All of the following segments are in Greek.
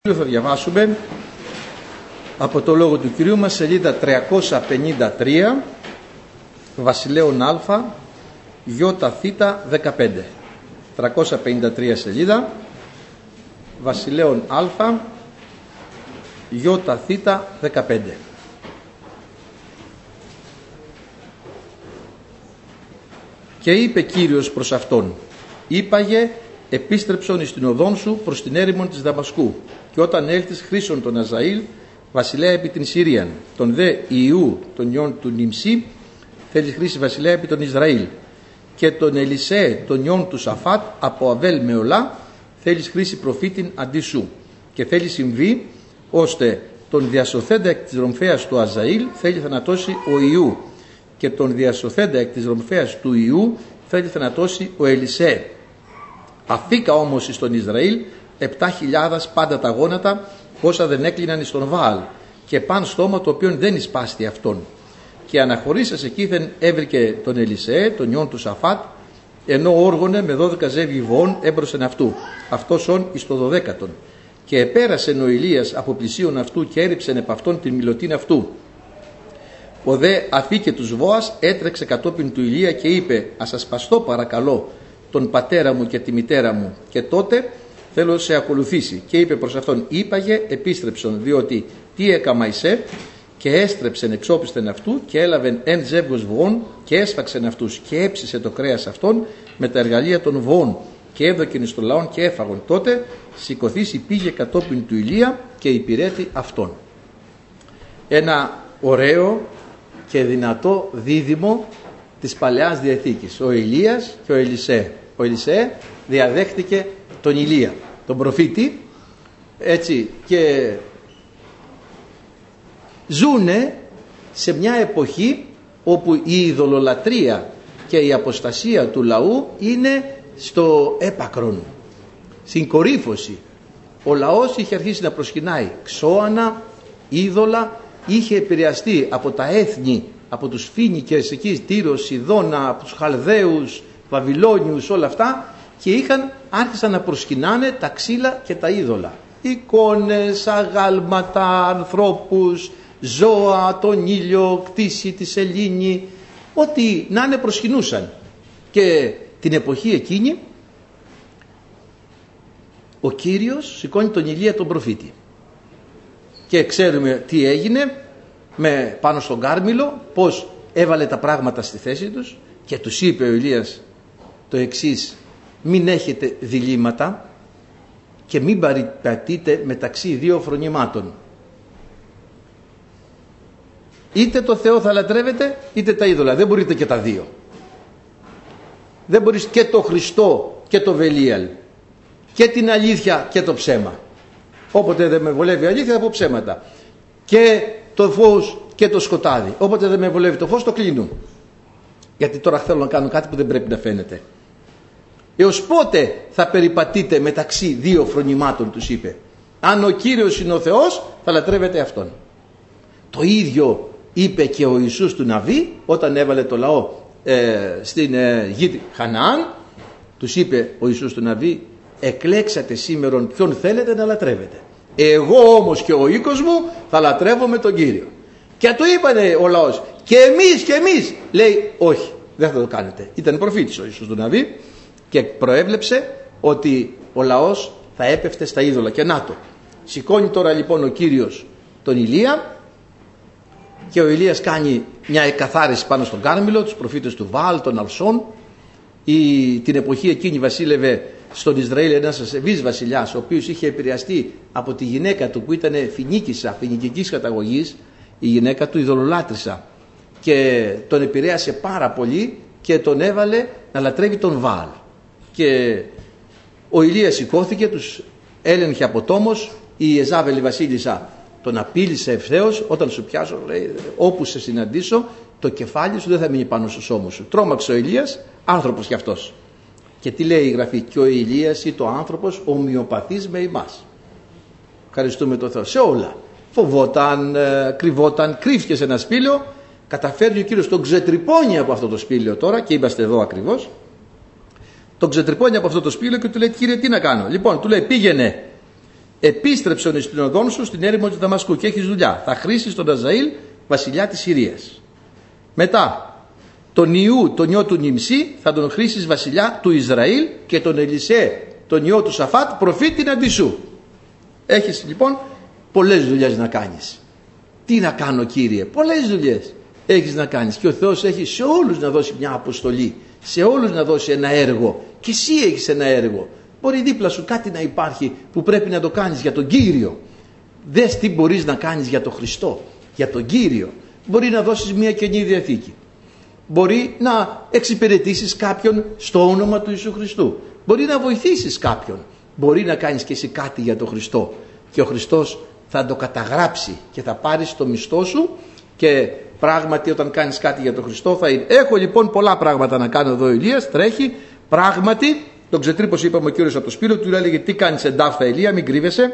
Θα διαβάσουμε από το Λόγο του Κυρίου μας, σελίδα 353, Βασιλέων Α, ΙΘ 15. 353 σελίδα, Βασιλέων Α, ΙΘ 15. Και είπε Κύριος προς αυτόν, είπαγε, επίστρεψον εις την οδόν σου προς την έρημον της Δαμασκού, και όταν έλθεις χρήσον τον Αζαήλ βασιλέα επί την Συρίαν, τον δε Ιού τον ιόν του Νιμσί θέλεις χρήσει βασιλέα επί τον Ισραήλ, και τον Ελισέ τον ιόν του Σαφάτ από Αβέλ Μεολά θέλεις χρήσει προφήτην αντί σου, και θέλει συμβεί ώστε τον διασωθέντα εκ της ρομφέας του Αζαήλ θέλει θανατώσει ο Ιού, και τον διασωθέντα εκ της ρομφέας του Ιού θέλει θανατώσει ο Ελισέ. Αφήκα όμως εις τον Ισραήλ 7.000 πάντα τα γόνατα, όσα δεν έκλειναν εις τον Βαάλ, και παν στόμα το οποίον δεν εισπάστη αυτόν. Και αναχωρήσας εκείθεν έβρικε τον Ελισέ, τον ιόν του Σαφάτ, ενώ όργωνε με 12 ζεύγη βοών έμπροσεν αυτού, αυτός όν εις το 12. Και επέρασεν ο Ηλίας από πλησίον αυτού και έριψεν επ' αυτόν την μιλωτήν αυτού. Ο δε αφήκε τους Βόας έτρεξε κατόπιν του Ηλία και είπε, ας ασπαστώ παρακαλώ τον πατέρα μου και τη μητέρα μου, και τότε θέλω σε ακολουθήσει. Και είπε προς αυτόν, είπαγε επίστρεψον, διότι τι έκαμα εισέ, και έστρεψεν εξόπιστεν αυτού και έλαβεν εν ζεύγος βοών και έσφαξεν αυτούς και έψισε το κρέας αυτών με τα εργαλεία των βοών και έδωκεν εις το λαόν και έφαγον. Τότε σηκωθήσει πήγε κατόπιν του Ηλία και υπηρέτη αυτόν. Ένα ωραίο και δυνατό δίδυμο της Παλαιάς Διαθήκης, ο Ηλίας και ο Ελισέ. Ο Ελισέ διαδέχτηκε τον Ηλία, τον προφήτη, έτσι, και ζούνε σε μια εποχή όπου η ειδωλολατρία και η αποστασία του λαού είναι στο έπακρον, στην κορύφωση. Ο λαός είχε αρχίσει να προσκυνάει ξώανα, είδωλα, είχε επηρεαστεί από τα έθνη, από τους Φίνικες εκεί, Τύρος, Σιδώνα, από τους Χαλδαίους, Βαβυλώνιους, όλα αυτά, και άρχισαν να προσκυνάνε τα ξύλα και τα είδωλα. Εικόνες, αγάλματα, ανθρώπους, ζώα, τον ήλιο, κτήση, τη σελήνη, ό,τι να είναι προσκυνούσαν. Και την εποχή εκείνη ο Κύριος σηκώνει τον Ηλία τον προφήτη. Και ξέρουμε τι έγινε πάνω στον Κάρμηλο, πως έβαλε τα πράγματα στη θέση τους και τους είπε ο Ηλίας το εξής, μην έχετε διλήμματα και μην παρυπατείτε μεταξύ δύο φρονημάτων. Είτε το Θεό θα λατρεύετε είτε τα είδωλα, δεν μπορείτε και τα δύο. Δεν μπορείς και το Χριστό και το Βελίαλ, και την αλήθεια και το ψέμα. Όποτε δεν με βολεύει η αλήθεια θα πω ψέματα, και το φως και το σκοτάδι. Όποτε δεν με βολεύει το φως το κλείνω, γιατί τώρα θέλω να κάνω κάτι που δεν πρέπει να φαίνεται. Έως πότε θα περιπατείτε μεταξύ δύο φρονημάτων, τους είπε. Αν ο Κύριος είναι ο Θεός θα λατρεύετε Αυτόν. Το ίδιο είπε και ο Ιησούς του Ναβί όταν έβαλε το λαό στην γη Χαναάν. Τους είπε ο Ιησούς του Ναβί, εκλέξατε σήμερον ποιον θέλετε να λατρεύετε. Εγώ όμως και ο οίκος μου θα λατρεύουμε τον Κύριο. Και του είπανε ο λαός, και εμείς, λέει, όχι, δεν θα το κάνετε. Ήταν προφήτης ο Ιησούς του Ναβί και προέβλεψε ότι ο λαός θα έπεφτε στα είδωλα. Και να το, σηκώνει τώρα λοιπόν ο Κύριος τον Ηλία, και ο Ηλίας κάνει μια εκαθάριση πάνω στον Κάρμηλο, τους προφήτες του Βαάλ, των Αλσών. Την εποχή εκείνη βασίλευε στον Ισραήλ ένας ασεβής βασιλιάς, ο οποίος είχε επηρεαστεί από τη γυναίκα του που ήταν φινικικής καταγωγής, η γυναίκα του ειδωλολάτρησα, και τον επηρέασε πάρα πολύ και τον έβαλε να λατρεύει τον Βαάλ. Και ο Ηλίας σηκώθηκε, τους έλεγχε από τόμος, η Ιεζάβελ η βασίλισσα τον απείλησε ευθέως, όταν σου πιάσω, λέει, όπου σε συναντήσω το κεφάλι σου δεν θα μείνει πάνω στους ώμους σου. Τρόμαξε ο Ηλίας, άνθρωπος κι αυτός. Και τι λέει η Γραφή, και ο Ηλίας ή το άνθρωπος ομοιοπαθής με εμάς. Ευχαριστούμε τον Θεό σε όλα. Φοβόταν, κρυβόταν, κρύφηκε σε ένα σπήλαιο, καταφέρει ο Κύριος τον ξετρυπώνει από αυτό το σπήλαιο τώρα, και είμαστε εδώ ακριβώς, τον ξετρυπώνει από αυτό το σπήλαιο και του λέει, Κύριε, τι να κάνω. Λοιπόν, του λέει, πήγαινε επίστρεψον στην οδόν σου στην έρημο της Δαμασκού και έχεις δουλειά. Θα χρήσεις τον Αζαήλ βασιλιά της Συρίας. Μετά τον Ιού τον ιό του Νιμσί θα τον χρήσεις βασιλιά του Ισραήλ και τον Ελισέ τον ιό του Σαφάτ προφήτη αντί σου. Έχεις λοιπόν πολλές δουλειές να κάνεις. Τι να κάνω, Κύριε? Πολλές δουλειές έχεις να κάνεις και ο Θεός έχει σε όλους να δώσει μια αποστολή, σε όλους να δώσει ένα έργο και εσύ έχεις ένα έργο. Μπορεί δίπλα σου κάτι να υπάρχει που πρέπει να το κάνεις για τον Κύριο. Δες τι μπορείς να κάνεις για τον Χριστό, για τον Κύριο. Μπορεί να δώσεις μια Καινή Διαθήκη. Μπορεί να εξυπηρετήσεις κάποιον στο όνομα του Ιησού Χριστού. Μπορεί να βοηθήσεις κάποιον. Μπορεί να κάνεις και εσύ κάτι για τον Χριστό. Και ο Χριστός θα το καταγράψει και θα πάρεις το μισθό σου και πράγματι όταν κάνεις κάτι για τον Χριστό θα είναι. Έχω λοιπόν πολλά πράγματα να κάνω εδώ ο Ηλίας, τρέχει. Πράγματι, τον ξετρύπωσε είπαμε ο Κύριος από το Σπύρο, του έλεγε τι κάνεις εντάφτα Ηλία, μην κρύβεσαι.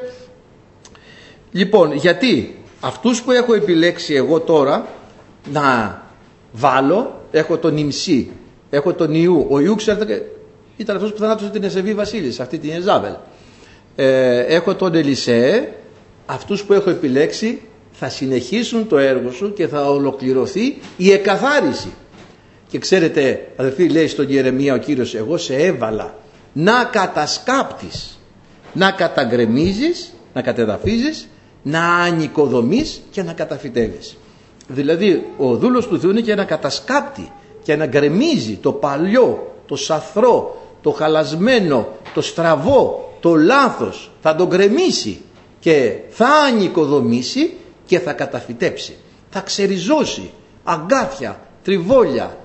Λοιπόν, γιατί αυτούς που έχω επιλέξει εγώ τώρα να βάλω, έχω τον Ιμσί, έχω τον Ιού. Ο Ιού ξέρετε ήταν αυτός που θανάτωσε την Εσεβή Βασίλισσα, αυτή την Εζάβελ. Έχω τον Ελισέ. Αυτούς που έχω επιλέξει θα συνεχίσουν το έργο σου και θα ολοκληρωθεί η εκαθάριση. Και ξέρετε αδελφοί, λέει στον Ιερεμία ο Κύριος, εγώ σε έβαλα να κατασκάπτεις, να καταγκρεμίζεις, να κατεδαφίζεις, να ανοικοδομείς και να καταφυτεύεις. Δηλαδή ο δούλος του Θεού είναι και να κατασκάπτει και να γκρεμίζει το παλιό, το σαθρό, το χαλασμένο, το στραβό, το λάθος. Θα τον γκρεμίσει και θα ανοικοδομήσει και θα καταφυτέψει. Θα ξεριζώσει αγκάθια, τριβόλια,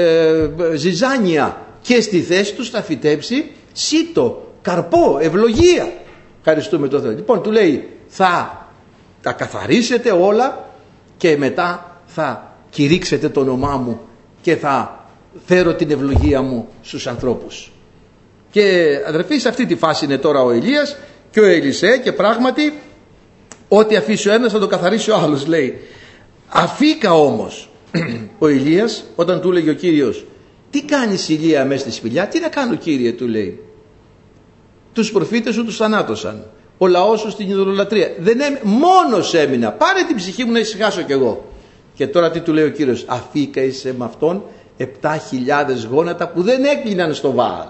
ζυζάνια και στη θέση τους θα φυτέψει σίτο, καρπό, ευλογία. Ευχαριστούμε τον Θεό. Λοιπόν του λέει θα τα καθαρίσετε όλα και μετά θα κηρύξετε το όνομά μου και θα φέρω την ευλογία μου στους ανθρώπους. Και αδερφοί, σε αυτή τη φάση είναι τώρα ο Ηλίας και ο Ελισέ και πράγματι ό,τι αφήσει ο ένας θα το καθαρίσει ο άλλος, λέει. Αφήκα όμως ο Ηλίας όταν του έλεγε ο Κύριος, τι κάνεις Ηλία μέσα στη σπηλιά? Τι να κάνω, Κύριε, του λέει. Τους προφήτες σου τους θανάτωσαν, ο λαός σου στην ειδωλολατρία. Μόνος έμεινα, πάρε την ψυχή μου να ησυχάσω κι εγώ. Και τώρα τι του λέει ο Κύριος? Αφήκα είσαι με αυτόν 7.000 γόνατα που δεν έκλειναν στο Βαάλ.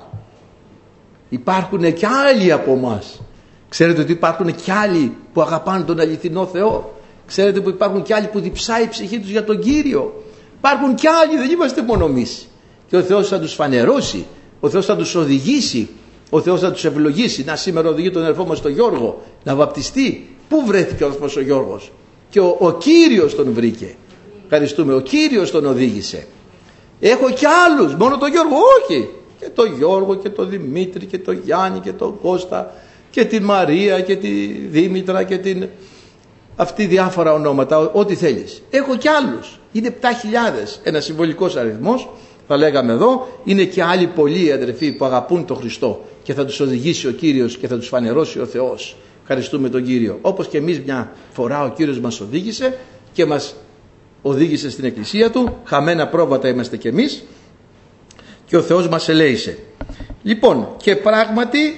Υπάρχουν και άλλοι από εμάς. Ξέρετε ότι υπάρχουν και άλλοι που αγαπάνε τον αληθινό Θεό. Ξέρετε που υπάρχουν και άλλοι που διψάει η ψυχή τους για τον Κύριο. Υπάρχουν και άλλοι, δεν είμαστε μόνο εμείς. Και ο Θεός θα τους φανερώσει, ο Θεός θα τους οδηγήσει, ο Θεός θα τους ευλογήσει. Να σήμερα οδηγεί τον αδελφό μας τον Γιώργο να βαπτιστεί. Πού βρέθηκε ο αδελφός ο Γιώργος? Και ο Κύριος τον βρήκε. Ευχαριστούμε, ο Κύριος τον οδήγησε. Έχω και άλλους, μόνο τον Γιώργο? Όχι. Και τον Γιώργο και τον Δημήτρη και τον Γιάννη και τον Κώστα και την Μαρία και τη Δήμητρα και την... Αυτή διάφορα ονόματα, ό,τι θέλεις. Έχω και άλλους. Είναι 7.000, ένα συμβολικός αριθμός. Θα λέγαμε εδώ, είναι και άλλοι πολλοί αδερφοί που αγαπούν τον Χριστό και θα τους οδηγήσει ο Κύριος και θα τους φανερώσει ο Θεός. Ευχαριστούμε τον Κύριο. Όπως και εμείς μια φορά ο Κύριος μας οδήγησε και μας οδήγησε στην εκκλησία Του. Χαμένα πρόβατα είμαστε κι εμείς και ο Θεός μας ελέησε. Λοιπόν, και πράγματι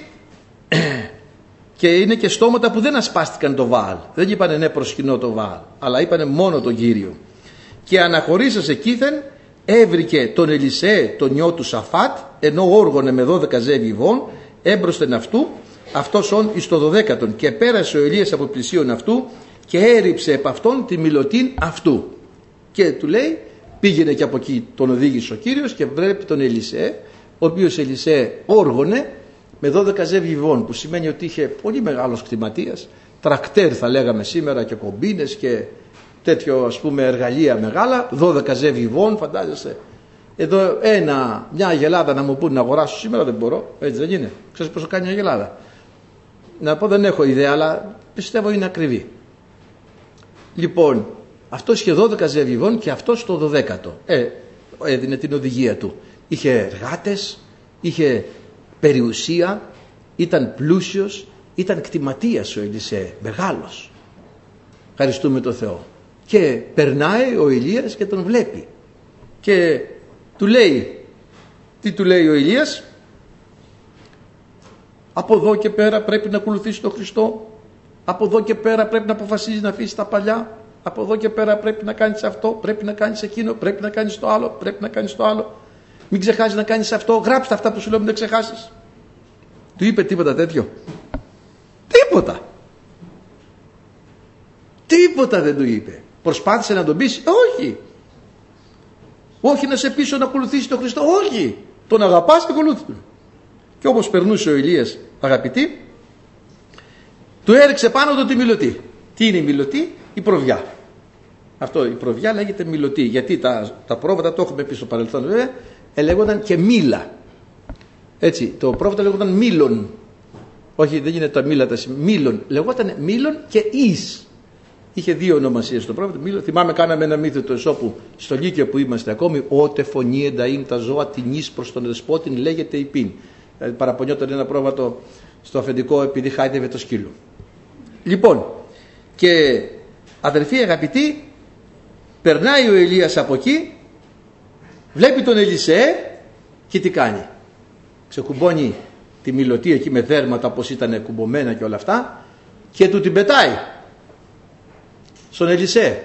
και είναι και στόματα που δεν ασπάστηκαν το Βαάλ. Δεν είπανε ναι προσκυνώ το Βαάλ, αλλά είπανε μόνο τον Κύριο. Και αναχωρήσας εκείθεν έβρικε τον Ελισέ τον ιό του Σαφάτ, ενώ όργωνε με 12 ζεύγη βόν έμπροσθεν αυτού, αυτός όν εις το 12ο, και πέρασε ο Ελίας από πλησίον αυτού και έριψε επ' αυτόν τη μιλωτήν αυτού. Και του λέει, πήγαινε και από εκεί τον οδήγησε ο Κύριος και βλέπει τον Ελισέ, ο οποίος Ελισέ όργωνε με 12 ζεύγη βόν, που σημαίνει ότι είχε πολύ μεγάλος κτηματίας, τρακτέρ θα λέγαμε σήμερα και κομπίνες και τέτοιο ας πούμε εργαλεία μεγάλα, 12 ζεύγη βόν, φαντάζεστε. Εδώ μια αγελάδα να μου πούνε να αγοράσω σήμερα δεν μπορώ, έτσι δεν είναι? Ξέρεις πόσο κάνει μια αγελάδα? Να πω δεν έχω ιδέα, αλλά πιστεύω είναι ακριβή. Λοιπόν, αυτός είχε 12 ζεύγη βόν και αυτός το 12ο. Έδινε την οδηγία του. Είχε εργάτες, είχε περιουσία, ήταν πλούσιος, ήταν κτηματίας ο Ελισέ, μεγάλος. Ευχαριστούμε τον Θεό. Και περνάει ο Ηλίας και τον βλέπει και του λέει, τι του λέει ο Ηλίας? Από εδώ και πέρα πρέπει να ακολουθήσει τον Χριστό Από εδώ και πέρα πρέπει να αποφασίζεις να αφήσεις τα παλιά. Από εδώ και πέρα πρέπει να κάνεις αυτό, πρέπει να κάνεις εκείνο, πρέπει να κάνεις το άλλο, πρέπει να κάνεις το άλλο. Μην ξεχάσεις να κάνεις αυτό. Γράψτε αυτά που σου λέω, μην τα ξεχάσεις. Του είπε τίποτα τέτοιο? Τίποτα. Τίποτα δεν του είπε. Προσπάθησε να τον πείσει? Όχι. Όχι να σε πείσω να ακολουθήσει τον Χριστό? Όχι. Τον αγαπάς και ακολούθησε. Και όπως περνούσε ο Ηλίας, αγαπητοί, του έριξε πάνω του τη μιλωτή. Τι είναι η μιλωτή? Η προβιά. Αυτό, η προβιά λέγεται μιλωτή, γιατί τα πρόβατα, το έχουμε πει στο παρελθόν βέβαια, λέγονταν και μήλα. Έτσι, το πρόβατα λέγονταν μήλων. Όχι, δεν γίνεται τα μήλα, τα μήλων. Λεγόταν μήλων και εις. Είχε δύο ονομασίες το πρόβατο. Μήλων. Θυμάμαι, κάναμε ένα μύθο του Εσώπου στο Λύκειο που είμαστε ακόμη. Ότε φωνή ενταΐν τα ζώα την εις προς τον δεσπότην λέγεται υπήν. Δηλαδή, παραπονιόταν ένα πρόβατο στο αφεντικό επειδή χάιδευε το σκύλο. Λοιπόν, και αδερφοί αγαπητοί, περνάει ο Ηλίας από εκεί, βλέπει τον Ελισέ και τι κάνει? Ξεκουμπώνει τη μιλωτή εκεί με δέρματα όπως ήταν κουμπωμένα και όλα αυτά και του την πετάει στον Ελισέ.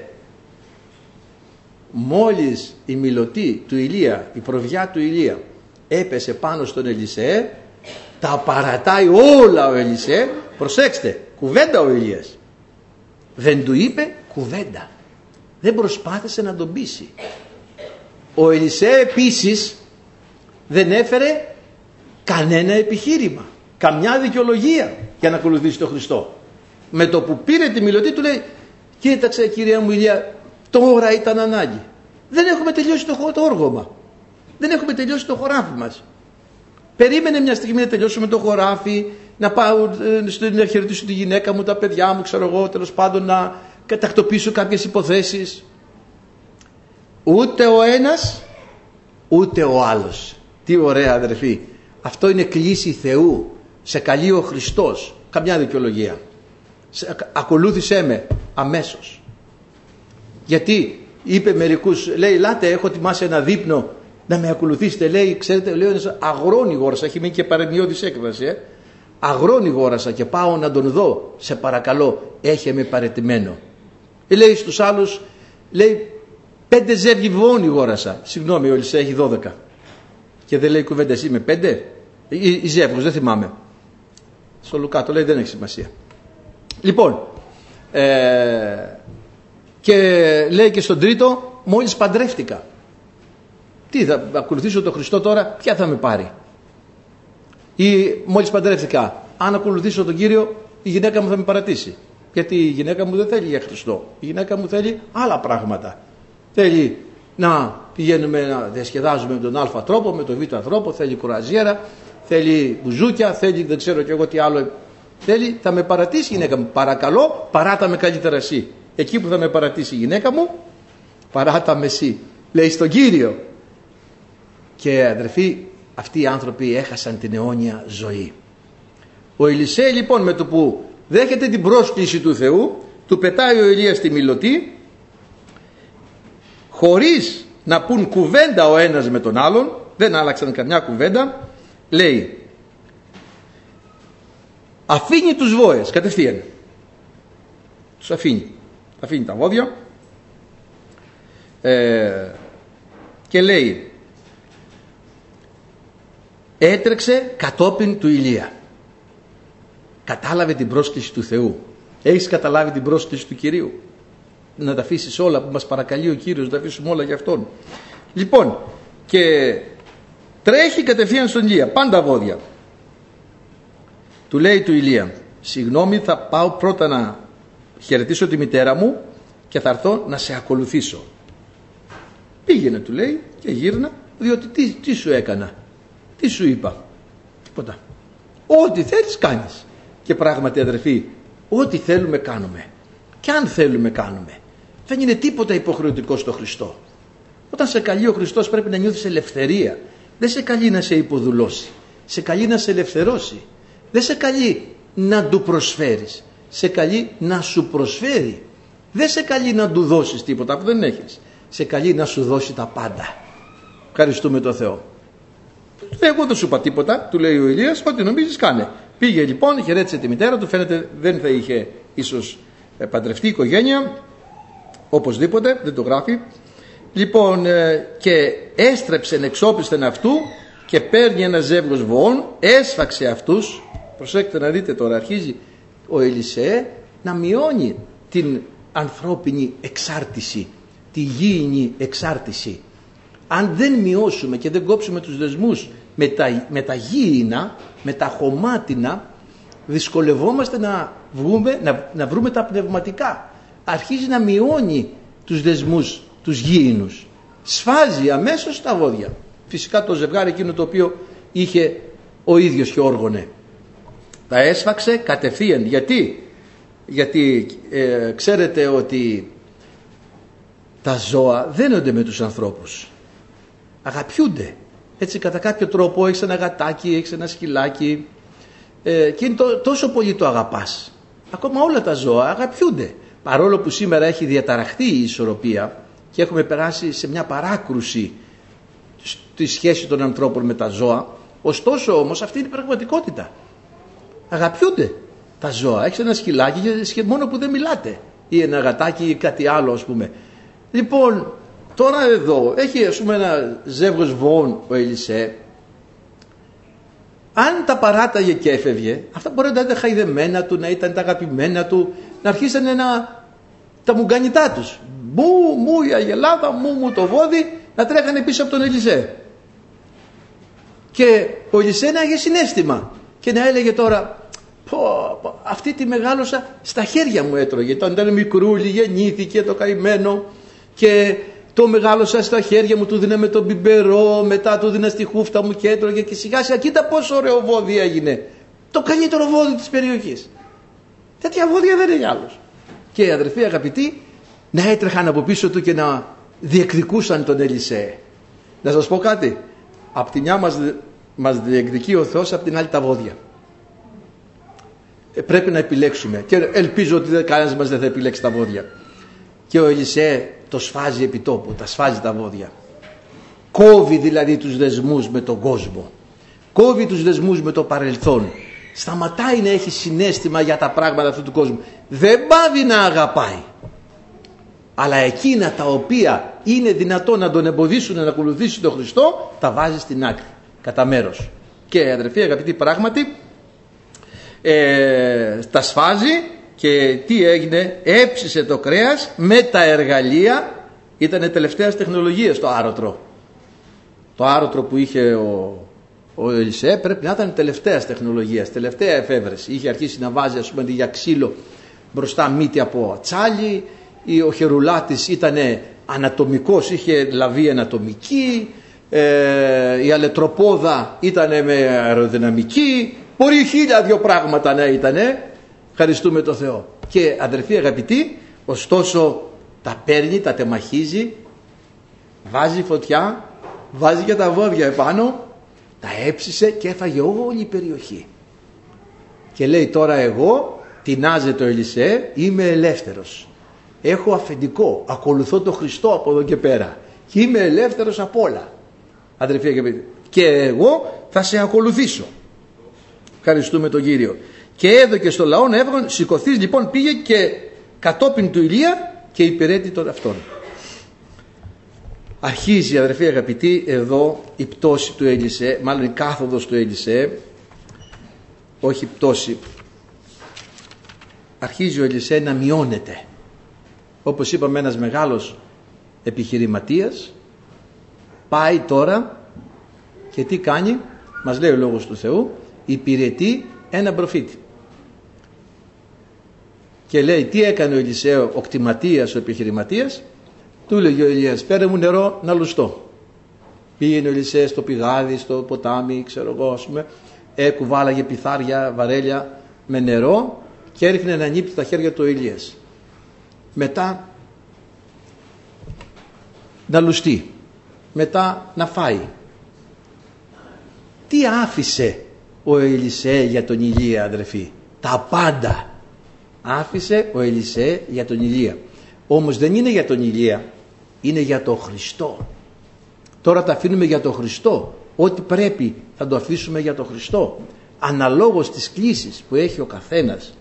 Μόλις η μιλωτή του Ηλία, η προβιά του Ηλία έπεσε πάνω στον Ελισέ, τα παρατάει όλα ο Ελισέ. Προσέξτε, κουβέντα ο Ηλίας. Δεν του είπε κουβέντα. Δεν προσπάθησε να τον πείσει. Ο Ελισέ επίσης δεν έφερε κανένα επιχείρημα, καμιά δικαιολογία για να ακολουθήσει τον Χριστό. Με το που πήρε τη μιλωτή του λέει: κοίταξε κυρία μου Ηλία, τώρα ήταν ανάγκη. Δεν έχουμε τελειώσει το όργωμα. Δεν έχουμε τελειώσει το χωράφι μας. Περίμενε μια στιγμή να τελειώσουμε το χωράφι, να πάω να χαιρετήσω τη γυναίκα μου, τα παιδιά μου, ξέρω εγώ, τέλος πάντων να κατακτοποιήσω κάποιες υποθέσεις. Ούτε ο ένας, ούτε ο άλλος. Τι ωραία αδερφοί. Αυτό είναι κλίση Θεού. Σε καλεί ο Χριστός. Καμιά δικαιολογία. Ακολούθησέ με αμέσως. Γιατί είπε μερικούς, λέει, ελάτε, έχω ετοιμάσει ένα δείπνο να με ακολουθήσετε. Λέει, ξέρετε, λέω, αγρόνι γόρασα, έχει μείνει και παρεμιώδης έκφραση. Αγρόνι γόρασα και πάω να τον δω. Σε παρακαλώ, έχε με παρετημένο. Λέει στους άλλους, λέει, 5 ζεύγι βόνι γόρασα. Συγγνώμη, ο Ελισέ έχει 12. Και δεν λέει κουβέντα, εσύ με 5. Η ζεύγος, δεν θυμάμαι. Στο Λουκά το λέει, δεν έχει σημασία. Λοιπόν, και λέει και στον τρίτο, μόλις παντρεύτηκα. Τι, θα ακολουθήσω τον Χριστό τώρα, ποια θα με πάρει? Ή μόλις παντρεύτηκα, αν ακολουθήσω τον Κύριο, η γυναίκα μου θα με παρατήσει. Γιατί η γυναίκα μου δεν θέλει για Χριστό. Η γυναίκα μου θέλει άλλα πράγματα. Θέλει να πηγαίνουμε να διασκεδάζουμε με τον α τρόπο, με τον β τρόπο, θέλει κουραζιέρα, θέλει μπουζούκια, θέλει δεν ξέρω κι εγώ τι άλλο θέλει. Θα με παρατήσει η γυναίκα μου. Παρακαλώ, παράτα με καλύτερα εσύ. Εκεί που θα με παρατήσει η γυναίκα μου, παράτα με εσύ. Λέει στον Κύριο. Και αδερφοί, αυτοί οι άνθρωποι έχασαν την αιώνια ζωή. Ο Ελισέ λοιπόν με το που δέχεται την πρόσκληση του Θεού, του πετάει ο Ηλίας στη μιλωτή, χωρίς να πουν κουβέντα ο ένας με τον άλλον, δεν άλλαξαν καμιά κουβέντα, λέει, αφήνει τους βόες κατευθείαν. Τους αφήνει τα βόδια και λέει, έτρεξε κατόπιν του Ηλία. Κατάλαβε την πρόσκληση του Θεού. Έχεις καταλάβει την πρόσκληση του Κυρίου? Να τα αφήσεις όλα που μας παρακαλεί ο Κύριος, να τα αφήσουμε όλα για Αυτόν. Λοιπόν, και τρέχει κατευθείαν στον Ηλία, πάντα βόδια. Του λέει του Ηλία, συγγνώμη, θα πάω πρώτα να χαιρετήσω τη μητέρα μου και θα έρθω να σε ακολουθήσω. Πήγαινε, του λέει, και γύρνα, διότι τι σου έκανα? Τι σου είπα? Τίποτα. Ό,τι θέλεις κάνεις. Και πράγματι αδερφοί, ό,τι θέλουμε κάνουμε. Και αν θέλουμε κάνουμε. Δεν είναι τίποτα υποχρεωτικό στο Χριστό. Όταν σε καλεί ο Χριστός πρέπει να νιώθεις ελευθερία. Δεν σε καλεί να σε υποδουλώσει. Σε καλεί να σε ελευθερώσει. Δεν σε καλεί να του προσφέρεις. Σε καλεί να σου προσφέρει. Δεν σε καλεί να του δώσεις τίποτα που δεν έχεις. Σε καλεί να σου δώσει τα πάντα. Ευχαριστούμε τον Θεό. Εγώ δεν σου είπα τίποτα, του λέει ο Ηλίας, ό,τι νομίζεις κάνε. Πήγε λοιπόν, χαιρέτησε τη μητέρα του, φαίνεται δεν θα είχε ίσως παντρευτεί οικογένεια, οπωσδήποτε, δεν το γράφει. Λοιπόν, και έστρεψεν εξόπισθεν αυτού και παίρνει ένα ζεύγος βοών, έσφαξε αυτούς. Προσέξτε να δείτε τώρα, αρχίζει ο Ελισέ να μειώνει την ανθρώπινη εξάρτηση, τη γήινη εξάρτηση. Αν δεν μειώσουμε και δεν κόψουμε τους δεσμούς με τα γήινα, με τα χωμάτινα, δυσκολευόμαστε να βρούμε τα πνευματικά. Αρχίζει να μειώνει τους δεσμούς, τους γήινους. Σφάζει αμέσως τα βόδια. Φυσικά το ζευγάρι εκείνο το οποίο είχε ο ίδιος και όργωνε. Τα έσφαξε κατευθείαν. Γιατί ξέρετε ότι τα ζώα δένονται με τους ανθρώπους. Αγαπιούνται. Έτσι κατά κάποιο τρόπο έχεις ένα γατάκι, έχεις ένα σκυλάκι και είναι τόσο πολύ το αγαπάς. Ακόμα όλα τα ζώα αγαπιούνται. Παρόλο που σήμερα έχει διαταραχθεί η ισορροπία και έχουμε περάσει σε μια παράκρουση στη σχέση των ανθρώπων με τα ζώα, ωστόσο όμως αυτή είναι η πραγματικότητα. Αγαπιούνται τα ζώα. Έχεις ένα σκυλάκι μόνο που δεν μιλάτε, ή ένα γατάκι ή κάτι άλλο ας πούμε. Λοιπόν, τώρα εδώ έχει ας πούμε ένα ζεύγος βοών ο Ελισέ. Αν τα παράταγε και έφευγε, αυτά μπορεί να ήταν χαϊδεμένα του, να ήταν τα αγαπημένα του, να αρχίσανε τα μουγκανιτά τους. Μου η αγελάδα, μου το βόδι, να τρέχανε πίσω από τον Ελισέ. Και ο Ελισέ να είχε συναίσθημα και να έλεγε τώρα, αυτή τη μεγάλωσα στα χέρια μου έτρωγε. Ήταν μικρούλι, γεννήθηκε το καημένο και το μεγάλωσα στα χέρια μου, του δίνα με τον μπιμπερό, μετά του δίνα στη χούφτα μου και έτρωγε και σιγά σιγά κοίτα πόσο ωραίο βόδι έγινε. Το καλύτερο βόδι της περιοχής. Τέτοια βόδια δεν είναι άλλος. Και αδερφοί αγαπητοί, να έτρεχαν από πίσω του και να διεκδικούσαν τον Ελισέ. Να σας πω κάτι, απ' τη μια μας διεκδικεί ο Θεός, απ' την άλλη τα βόδια. Πρέπει να επιλέξουμε και ελπίζω ότι κανένας μας δεν θα επιλέξει τα βόδια. Και ο Ελισέ το σφάζει επί τόπου, τα σφάζει τα βόδια. Κόβει δηλαδή τους δεσμούς με τον κόσμο. Κόβει τους δεσμούς με το παρελθόν. Σταματάει να έχει συναίσθημα για τα πράγματα αυτού του κόσμου. Δεν πάβει να αγαπάει. Αλλά εκείνα τα οποία είναι δυνατόν να τον εμποδίσουν να ακολουθήσει τον Χριστό, τα βάζει στην άκρη, κατά μέρος. Και αδερφοί αγαπητοί, πράγματι τα σφάζει. Και τι έγινε, έψισε το κρέας με τα εργαλεία, ήταν τελευταίας τεχνολογίας το άρωτρο. Το άρωτρο που είχε ο Ελισέ πρέπει να ήταν τελευταίας τεχνολογίας, τελευταία εφεύρεση. Είχε αρχίσει να βάζει ας πούμε για ξύλο μπροστά μύτη από ατσάλι, ο χερουλάτης ήταν ανατομικός, είχε λαβή ανατομική, η αλετροπόδα ήταν με αεροδυναμική, μπορεί 1002 πράγματα να ήτανε. Ευχαριστούμε τον Θεό. Και αδερφοί αγαπητοί, ωστόσο τα παίρνει, τα τεμαχίζει, βάζει φωτιά, βάζει και τα βόδια επάνω, τα έψισε και έφαγε όλη η περιοχή. Και λέει τώρα εγώ, τεινάζεται ο Ελισέ, είμαι ελεύθερος. Έχω αφεντικό, ακολουθώ τον Χριστό από εδώ και πέρα. Και είμαι ελεύθερος από όλα. Αδερφοί αγαπητοί. Και εγώ θα σε ακολουθήσω. Ευχαριστούμε τον Κύριο. Και έδωκε στο λαό να έβγαν, σηκωθείς λοιπόν, πήγε και κατόπιν του Ηλία και υπηρέτη τον αυτόν. Αρχίζει αδερφοί αγαπητοί εδώ η πτώση του Ελισέ, μάλλον η κάθοδος του Ελισέ, όχι πτώση. Αρχίζει ο Ελισέ να μειώνεται. Όπως είπαμε, ένας μεγάλος επιχειρηματίας πάει τώρα και τι κάνει, μας λέει ο Λόγος του Θεού, υπηρετεί έναν προφήτη. Και λέει τι έκανε ο Ελισέο, ο κτηματίας, ο επιχειρηματίας, του λέγει ο Ηλίας, φέρε μου νερό να λουστώ. Πήγαινε ο Ελισέος στο πηγάδι, στο ποτάμι, ξέρω εγώ ας πούμε, κουβάλαγε πιθάρια, βαρέλια με νερό και έριχνε να νύπτει τα χέρια του Ηλίας. Μετά να λουστεί, μετά να φάει. Τι άφησε ο Ελισέ για τον Ηλία, αδερφοί? Τα πάντα άφησε ο Ελισέ για τον Ηλία. Όμως δεν είναι για τον Ηλία, είναι για τον Χριστό. Τώρα τα αφήνουμε για τον Χριστό. Ό,τι πρέπει θα το αφήσουμε για τον Χριστό. Αναλόγως της κλίσης που έχει ο καθένας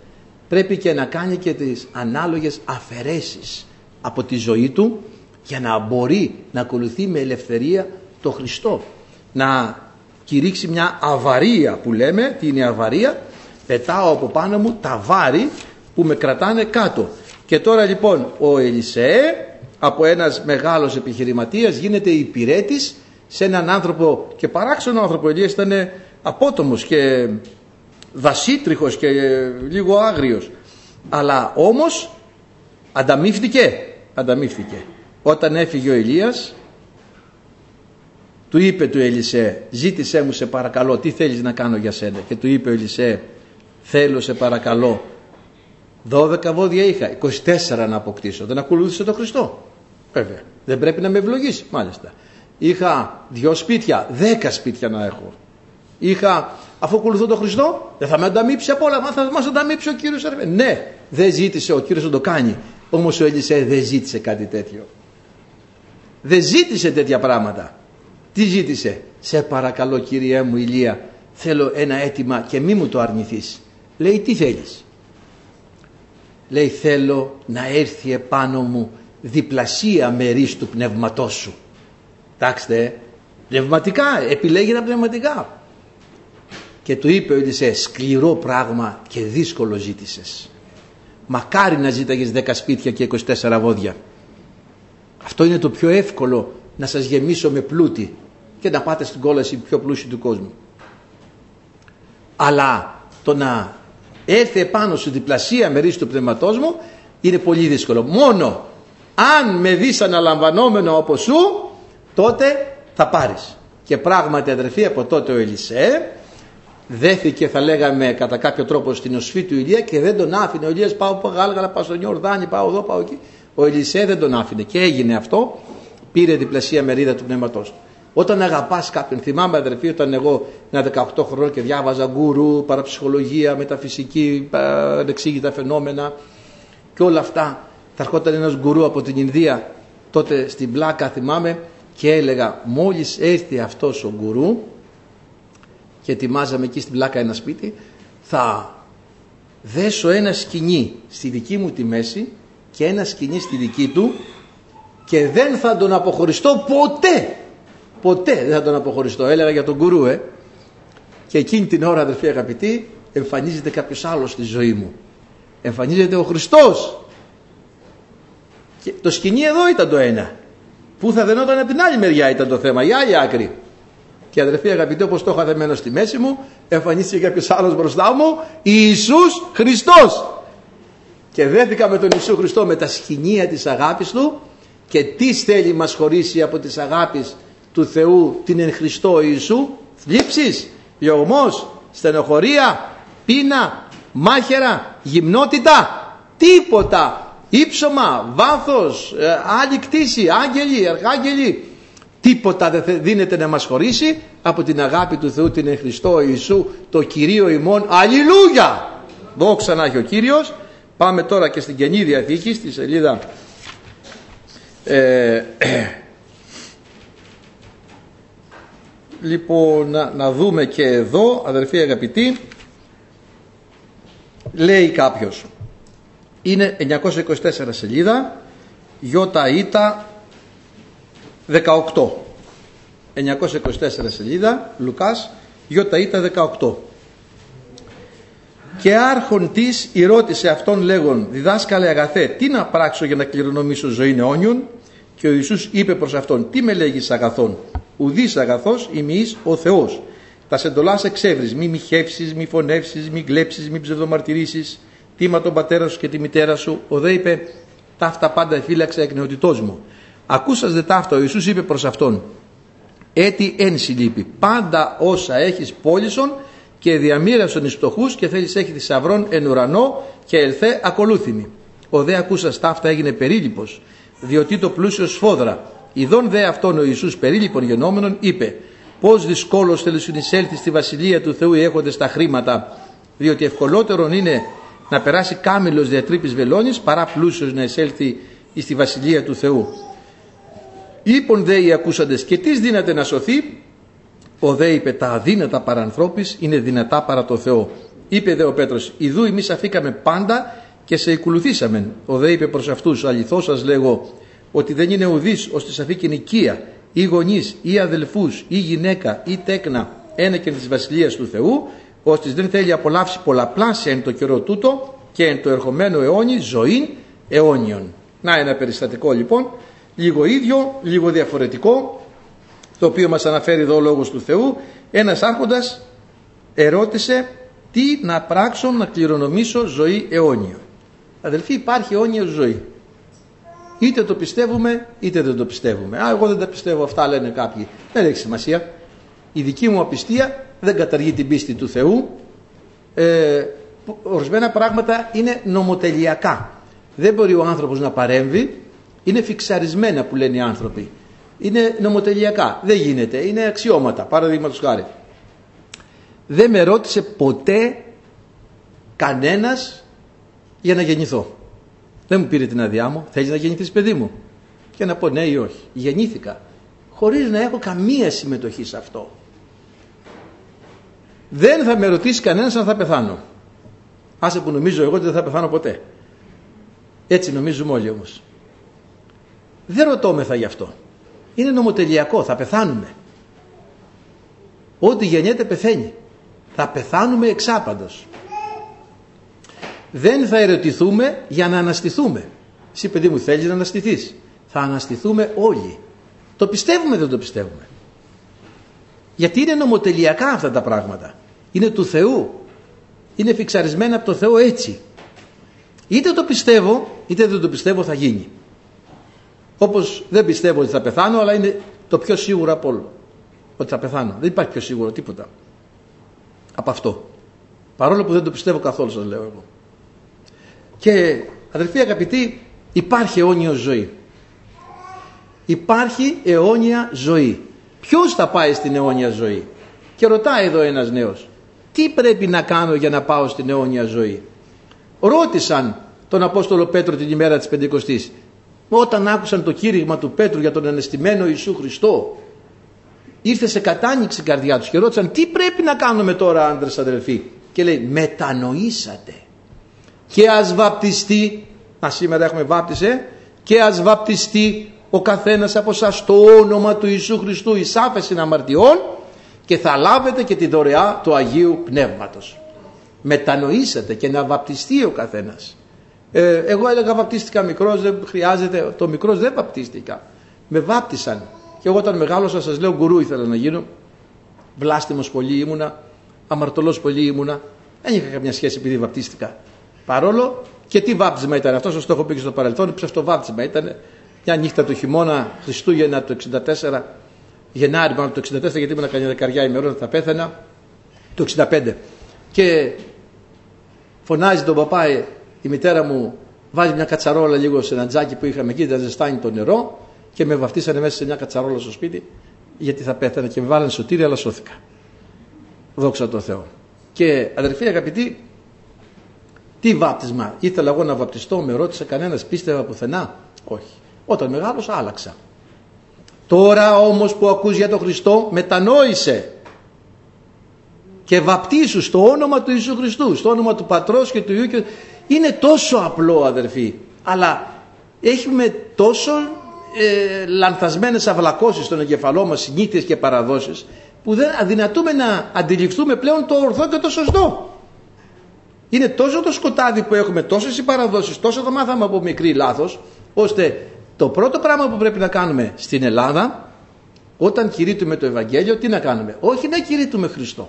πρέπει και να κάνει και τις ανάλογες αφαιρέσεις από τη ζωή του για να μπορεί να ακολουθεί με ελευθερία το Χριστό. Να κηρύξει μια αβαρία που λέμε. Τι είναι η αβαρία? Πετάω από πάνω μου τα βάρη που με κρατάνε κάτω. Και τώρα λοιπόν ο Ελισέ, από ένας μεγάλος επιχειρηματίας, γίνεται υπηρέτης σε έναν άνθρωπο, και παράξενο άνθρωπο. Ο Ελίας ήταν απότομος και δασίτριχος και λίγο άγριος, αλλά όμως ανταμείφθηκε. Όταν έφυγε ο Ηλίας, του είπε του Ελισέ, ζήτησέ μου σε παρακαλώ, τι θέλεις να κάνω για σένα? Και του είπε ο Ελισέ, θέλω σε παρακαλώ 12 βόδια είχα, 24 να αποκτήσω. Δεν ακολούθησε τον Χριστό. Βέβαια, δεν πρέπει να με ευλογήσει. Μάλιστα, είχα 2 σπίτια, 10 σπίτια να έχω. Αφού ακολουθώ τον Χριστό, δεν θα με ανταμείψει από όλα? Θα μας ανταμείψει ο Κύριος. Ναι, δεν ζήτησε ο Κύριος να το κάνει. Όμως ο Ελισέ δεν ζήτησε κάτι τέτοιο. Δεν ζήτησε τέτοια πράγματα. Τι ζήτησε? Σε παρακαλώ Κύριέ μου Ηλία, θέλω ένα αίτημα και μη μου το αρνηθείς. Λέει, τι θέλεις? Λέει, θέλω να έρθει επάνω μου διπλασία μερίς του πνεύματός σου. Τάξτε, πνευματικά, επιλέγει τα πνευματικά. Και του είπε ο Ελισέ, σκληρό πράγμα και δύσκολο ζήτησες. Μακάρι να ζήταγες 10 σπίτια και 24 βόδια. Αυτό είναι το πιο εύκολο, να σας γεμίσω με πλούτη και να πάτε στην κόλαση πιο πλούσιοι του κόσμου. Αλλά το να έρθει επάνω σου διπλασία μερίς του πνευματός μου είναι πολύ δύσκολο. Μόνο αν με δεις αναλαμβανόμενο από σου, τότε θα πάρεις. Και πράγματι, αδερφοί, από τότε ο Ελισέ δέθηκε, θα λέγαμε, κατά κάποιο τρόπο στην οσφή του Ηλία και δεν τον άφηνε. Ο Ηλίας πάω Γάλγαλα, πάω στον Ιορδάνη, πάω εδώ, πάω εκεί. Ο Ελισέ δεν τον άφηνε και έγινε αυτό, πήρε διπλασία μερίδα του πνεύματός του. Όταν αγαπάς κάποιον, θυμάμαι αδερφοί, όταν εγώ ένα 18 χρόνο και διάβαζα γκουρού, παραψυχολογία, μεταφυσική, ανεξήγητα φαινόμενα και όλα αυτά, θα ερχόταν ένας γκουρού από την Ινδία, τότε στην Πλάκα θυμάμαι, και έλεγα, μόλις έρθει αυτός ο γκουρού, και ετοιμάζαμε εκεί στην Πλάκα ένα σπίτι, θα δέσω ένα σκοινί στη δική μου τη μέση και ένα σκοινί στη δική του και δεν θα τον αποχωριστώ ποτέ δεν θα τον αποχωριστώ. Έλεγα για τον γκουρού. Και εκείνη την ώρα, αδερφοί αγαπητοί, εμφανίζεται κάποιος άλλος στη ζωή μου. Εμφανίζεται ο Χριστός. Και το σκοινί εδώ ήταν το ένα. Πού θα δενόταν από την άλλη μεριά ήταν το θέμα, η άλλη άκρη. Και αδερφοί αγαπητοί, όπως το είχα δεμένο στη μέση μου, εμφανίστηκε κάποιος άλλος μπροστά μου, Ιησούς Χριστός. Και δέθηκα με τον Ιησού Χριστό με τα σκηνία της αγάπης του. Και τι θέλει μας χωρίσει από τις αγάπης του Θεού την εν Χριστώ Ιησού? Θλίψεις, λιωγμός, στενοχωρία, πείνα, μάχαιρα, γυμνότητα? Τίποτα. Ήψωμα, βάθος, άλλη κτήση, άγγελοι, αρχάγγελοι. Τίποτα δεν δίνεται να μας χωρίσει από την αγάπη του Θεού την εν Χριστώ Ιησού, το Κυρίο ημών. Αλληλούια! Δόξα να έχει ο Κύριος. Πάμε τώρα και στην Καινή Διαθήκη, στη σελίδα λοιπόν να δούμε και εδώ, αδερφοί αγαπητοί, λέει κάποιος, είναι 924 σελίδα, ΙΙΤΑ 18, 924 σελίδα, Λουκάς, ΙΙΤΑ 18. Και άρχον της ρώτησε αυτόν λέγον, διδάσκαλε αγαθέ, τι να πράξω για να κληρονομήσω ζωήν αιώνιον? Και ο Ιησούς είπε προς αυτόν, τι με λέγεις αγαθόν? Ουδής αγαθός ημείς ο Θεός. Τα σεντολάς εξεύρεις, μη μοιχεύσεις, μη φωνεύσεις, μη κλέψεις, μη ψευδομαρτυρήσεις, τίμα τον πατέρα σου και τη μητέρα σου. Ο δε είπε, ταύτα πάντα εφύλαξε εκ νεότητός μου. Ακούσας δε ταύτα, ο Ιησούς είπε προς αυτόν, έτι εν συλλείπει, πάντα όσα έχεις πώλησον και διαμοίρασον εις φτωχούς και θέλεις έχει θησαυρών εν ουρανό και ελθέ ακολούθημι. Ο δε ακούσας ταύτα έγινε περίλυπος, διότι το πλούσιο σφόδρα. Ιδών δε αυτόν ο Ιησούς περίλυπον γενόμενον είπε, πως δυσκόλως θέλεις να εισέλθει στη βασιλεία του Θεού οι έχοντες τα χρήματα, διότι ευκολότερον είναι να περάσει κάμιλος διατρύπης βελόνης παρά πλούσιος να εισέλθει στη βασιλεία του Θεού. Είπον δε οι ακούσαντες, και τις δύναται να σωθεί? Ο δε είπε, τα αδύνατα παρά ανθρώπης είναι δυνατά παρά το Θεό. Είπε δε ο Πέτρος, ιδού εμείς αφήκαμε πάντα και σε ακολουθήσαμεν. Ο δε είπε προς αυτούς, αληθώς σας λέγω, ότι δεν είναι ουδής ώστε σε αφήκει οικία ή γονείς ή αδελφούς ή γυναίκα ή τέκνα ένεκεν της βασιλείας του Θεού, ώστε δεν θέλει απολαύσει πολλαπλάσια εν το καιρό τούτο και εν το ερχομένο αιώνι ζωήν αιώνιον. Να ένα περιστατικό λοιπόν, λίγο ίδιο, λίγο διαφορετικό, το οποίο μας αναφέρει εδώ ο Λόγος του Θεού. Ένας άρχοντας ερώτησε, τι να πράξω να κληρονομήσω ζωή αιώνιο. Αδελφοί, υπάρχει αιώνια ζωή. Είτε το πιστεύουμε είτε δεν το πιστεύουμε. Εγώ δεν τα πιστεύω, αυτά λένε κάποιοι. Δεν έχει σημασία. Η δική μου απιστία δεν καταργεί την πίστη του Θεού. Ορισμένα πράγματα είναι νομοτελειακά. Δεν μπορεί ο άνθρωπος να παρέμβει. Είναι φιξαρισμένα που λένε οι άνθρωποι. Είναι νομοτελειακά. Δεν γίνεται. Είναι αξιώματα. Παραδείγματος χάρη. Δεν με ρώτησε ποτέ κανένας για να γεννηθώ. Δεν μου πήρε την άδειά μου. Θέλεις να γεννηθείς, παιδί μου? Και να πω ναι ή όχι. Γεννήθηκα χωρίς να έχω καμία συμμετοχή σε αυτό. Δεν θα με ρωτήσει κανένας αν θα πεθάνω. Άσε που νομίζω εγώ ότι δεν θα πεθάνω ποτέ. Έτσι νομίζουμε όλοι όμως. Δεν ρωτώμεθα γι' αυτό. Είναι νομοτελειακό. Θα πεθάνουμε. Ό,τι γεννιέται πεθαίνει. Θα πεθάνουμε εξάπαντος. Δεν θα ερωτηθούμε για να αναστηθούμε. Εσύ, παιδί μου, θέλεις να αναστηθείς? Θα αναστηθούμε όλοι. Το πιστεύουμε, δεν το πιστεύουμε? Γιατί είναι νομοτελειακά αυτά τα πράγματα. Είναι του Θεού. Είναι φιξαρισμένα από το Θεό έτσι. Είτε το πιστεύω είτε δεν το πιστεύω, θα γίνει. Όπως δεν πιστεύω ότι θα πεθάνω, αλλά είναι το πιο σίγουρο από όλο ότι θα πεθάνω. Δεν υπάρχει πιο σίγουρο τίποτα από αυτό. Παρόλο που δεν το πιστεύω καθόλου, σας λέω εγώ. Και αδελφοί αγαπητοί, υπάρχει αιώνια ζωή. Υπάρχει αιώνια ζωή. Ποιος θα πάει στην αιώνια ζωή? Και ρωτάει εδώ ένας νέος, τι πρέπει να κάνω για να πάω στην αιώνια ζωή? Ρώτησαν τον Απόστολο Πέτρο την ημέρα της Πεντηκοστής. Όταν άκουσαν το κήρυγμα του Πέτρου για τον ανεστημένο Ιησού Χριστό, ήρθε σε κατάνοιξη η καρδιά τους και ρώτησαν, τι πρέπει να κάνουμε τώρα, άντρες αδελφοί? Και λέει, μετανοήσατε και ας βαπτιστεί. Σήμερα έχουμε βάπτισε. Και ας βαπτιστεί ο καθένας από σας στο όνομα του Ιησού Χριστού εις άφεσιν αμαρτιών και θα λάβετε και τη δωρεά του Αγίου Πνεύματος. Μετανοήσατε και να βαπτιστεί ο καθένας. Εγώ έλεγα βαπτίστηκα μικρός, δεν χρειάζεται. Το μικρός δεν βαπτίστηκα. Με βάπτισαν. Και εγώ όταν μεγάλωσα, σας λέω, γκουρού ήθελα να γίνω. Βλάστημος πολύ ήμουνα. Αμαρτωλός πολύ ήμουνα. Δεν είχα καμιά σχέση επειδή βαπτίστηκα. Παρόλο και τι βάπτισμα ήταν αυτό, σας το έχω πει και στο παρελθόν. Ψευτοβάπτισμα ήταν. Μια νύχτα του χειμώνα, Χριστούγεννα το 64, Γενάρη μάλλον το 64, γιατί ήμουν κανένα δεκαριά ημερών, θα πέθαινα το 65. Και φωνάζει τον παπά, η μητέρα μου βάζει μια κατσαρόλα λίγο σε ένα τζάκι που είχαμε εκεί, δεν ζεστάνει το νερό, και με βαφτίσανε μέσα σε μια κατσαρόλα στο σπίτι, γιατί θα πέθανα, και με βάλανε σωτήρια, αλλά σώθηκα. Δόξα τω Θεώ. Και αδερφοί αγαπητοί, τι βάπτισμα? Ήθελα εγώ να βαπτιστώ, με ρώτησε κανένας, πίστευα πουθενά? Όχι. Όταν μεγάλωσα άλλαξα. Τώρα όμως που ακούς για τον Χριστό, μετανόησε και βαπτίσου στο όνομα του Ιησού Χριστού, στο όνομα του Πατρός και του Υιού. Και... είναι τόσο απλό, αδερφοί, αλλά έχουμε τόσο λανθασμένες αυλακώσεις στον εγκεφαλό μας, συνήθειες και παραδόσεις, που δεν αδυνατούμε να αντιληφθούμε πλέον το ορθό και το σωστό. Είναι τόσο το σκοτάδι που έχουμε, τόσες οι παραδόσεις, τόσο το μάθαμε από μικρή λάθος, ώστε το πρώτο πράγμα που πρέπει να κάνουμε στην Ελλάδα, όταν κηρύττουμε το Ευαγγέλιο, τι να κάνουμε? Όχι να κηρύττουμε Χριστό.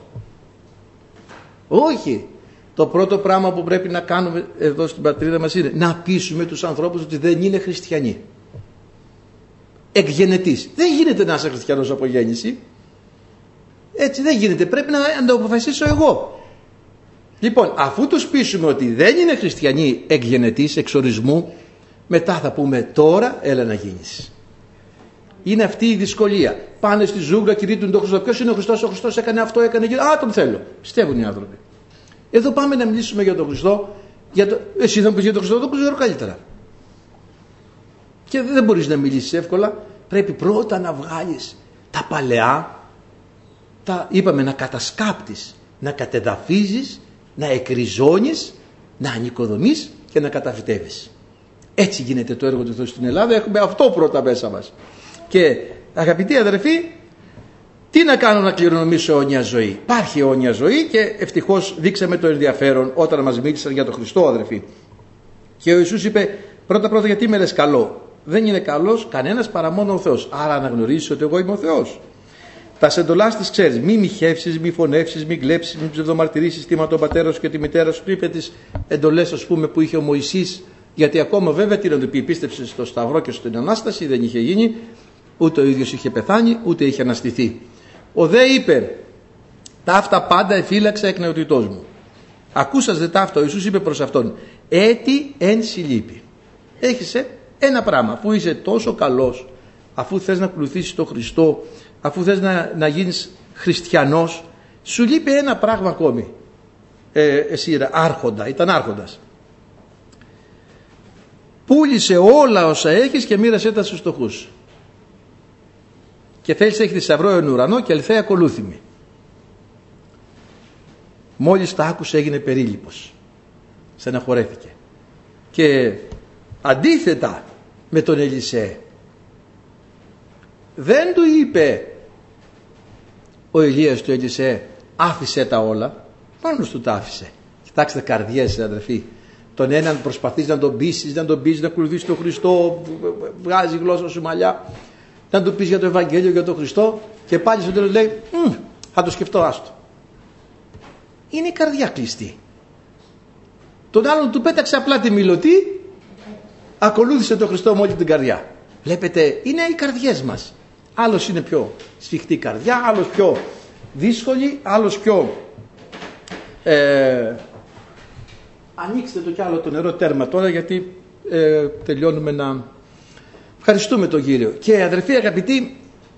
Όχι. Το πρώτο πράγμα που πρέπει να κάνουμε εδώ στην πατρίδα μας είναι να πείσουμε τους ανθρώπους ότι δεν είναι χριστιανοί. Εκγενετής. Δεν γίνεται να είσαι χριστιανός από γέννηση. Έτσι δεν γίνεται. Πρέπει να το αποφασίσω εγώ. Λοιπόν, αφού τους πείσουμε ότι δεν είναι χριστιανοί εκγενετής, εξορισμού, μετά θα πούμε, τώρα έλα να γίνεις. Είναι αυτή η δυσκολία. Πάνε στη ζούγκλα, κηρύττουν τον Χριστό. Ποιος είναι ο Χριστός? Ο Χριστός έκανε αυτό, έκανε εκείνο. Α, τον θέλω. Πιστεύουν οι άνθρωποι. Εδώ πάμε να μιλήσουμε για τον Χριστό. Εσύ θα μου πεις για τον Χριστό, τον ξέρω καλύτερα. Και δεν μπορείς να μιλήσεις εύκολα. Πρέπει πρώτα να βγάλεις τα παλαιά, είπαμε, να κατασκάπτεις, να κατεδαφίζεις να εκριζώνεις, να ανοικοδομείς και να καταφυτεύεις. Έτσι γίνεται το έργο του Θεού στην Ελλάδα. Έχουμε αυτό πρώτα μέσα μας. Και αγαπητοί αδερφοί, τι να κάνω να κληρονομήσω αιώνια ζωή? Υπάρχει αιώνια ζωή και ευτυχώς δείξαμε το ενδιαφέρον όταν μας μίλησαν για τον Χριστό, αδερφοί. Και ο Ιησούς είπε πρώτα γιατί με λες καλό? Δεν είναι καλός κανένας παρά μόνο ο Θεός. Άρα αναγνωρίσεις ότι εγώ είμαι ο Θεός. Τα εντολάς τις ξέρεις. Μη μοιχεύσεις, μη φωνεύσεις, μη κλέψεις, μη ψευδομαρτυρήσεις τίμα τον πατέρα σου και τη μητέρα σου. Του είπε τις εντολές, ας πούμε, που είχε ο Μωυσής. Γιατί ακόμα βέβαια τι να του πει, πίστεψε στο Σταυρό και στην Ανάσταση, δεν είχε γίνει, ούτε ο ίδιος είχε πεθάνει, ούτε είχε αναστηθεί. Ο δε είπε, ταύτα πάντα εφύλαξα εκ νεοτητός μου. Ακούσας δε ταύτα, ο Ιησούς είπε προς αυτόν, έτι εν συλλείπει. Έχεις ένα πράγμα, αφού είσαι τόσο καλός, αφού θες να ακολουθήσεις τον Χριστό, αφού θες να γίνεις χριστιανός, σου λείπει ένα πράγμα ακόμη. Εσύ άρχοντα, ήταν άρχοντας. Πούλησε όλα όσα έχεις και μοίρασέ τα στους φτωχούς. Και θέλεις έχει θησαυρό εν ουρανό και αληθέα ακολούθημη. Μόλις τα άκουσε έγινε περίληπος. Στεναχωρέθηκε. Και αντίθετα με τον Ελισέ, δεν του είπε ο Ηλίας του Ελισέ, άφησε τα όλα, μόνος του τα άφησε. Κοιτάξτε καρδιές, αδερφοί. Τον έναν προσπαθείς να τον πείσεις, να ακολουθήσεις τον Χριστό, βγάζει γλώσσα σου μαλλιά, να του πεις για το Ευαγγέλιο, για τον Χριστό, και πάλι στο τέλος λέει, θα το σκεφτώ, άστο. Είναι η καρδιά κλειστή. Τον άλλον του πέταξε απλά τη μιλωτή, ακολούθησε τον Χριστό με όλη την καρδιά. Βλέπετε, είναι οι καρδιές μας. Άλλος είναι πιο σφιχτή καρδιά, άλλος πιο δύσκολη, άλλος πιο... Ανοίξτε το κι άλλο το νερό τέρμα τώρα, γιατί τελειώνουμε να ευχαριστούμε τον Κύριο. Και αδερφοί αγαπητοί,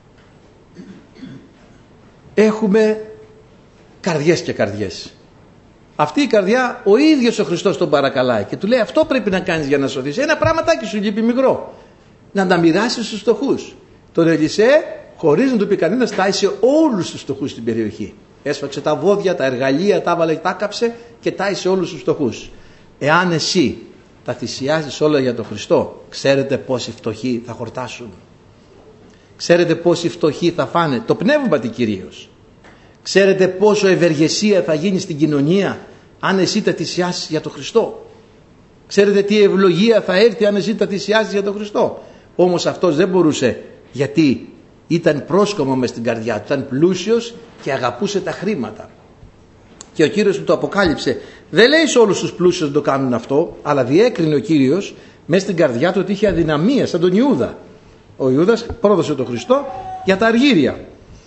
έχουμε καρδιές και καρδιές. Αυτή η καρδιά ο ίδιος ο Χριστός τον παρακαλάει και του λέει, αυτό πρέπει να κάνεις για να σωθείς. Ένα πράγματάκι σου λείπει μικρό, να τα μοιράσεις στους φτωχούς. Τον Ελισέ, χωρίς να του πει κανένας, τάισε όλους τους φτωχούς στην περιοχή. Έσφαξε τα βόδια, τα εργαλεία, τα έβαλε, τα κάψε και τάισε όλους τους φτωχούς. Εάν εσύ τα θυσιάζεις όλα για τον Χριστό, ξέρετε πόσοι φτωχοί θα χορτάσουν. Ξέρετε πόσοι φτωχοί θα φάνε, το πνεύματι κυρίως. Ξέρετε πόσο ευεργεσία θα γίνει στην κοινωνία αν εσύ τα θυσιάσεις για τον Χριστό. Ξέρετε τι ευλογία θα έρθει αν εσύ τα θυσιάσεις για τον Χριστό. Όμως αυτός δεν μπορούσε, γιατί ήταν πρόσκομο μες στην καρδιά του, ήταν πλούσιος και αγαπούσε τα χρήματα. Και ο Κύριος του το αποκάλυψε. Δεν λέει σε όλους τους πλούσιους να το κάνουν αυτό, αλλά διέκρινε ο Κύριος μέσα στην καρδιά του ότι είχε αδυναμία, σαν τον Ιούδα. Ο Ιούδας πρόδωσε τον Χριστό για τα αργύρια.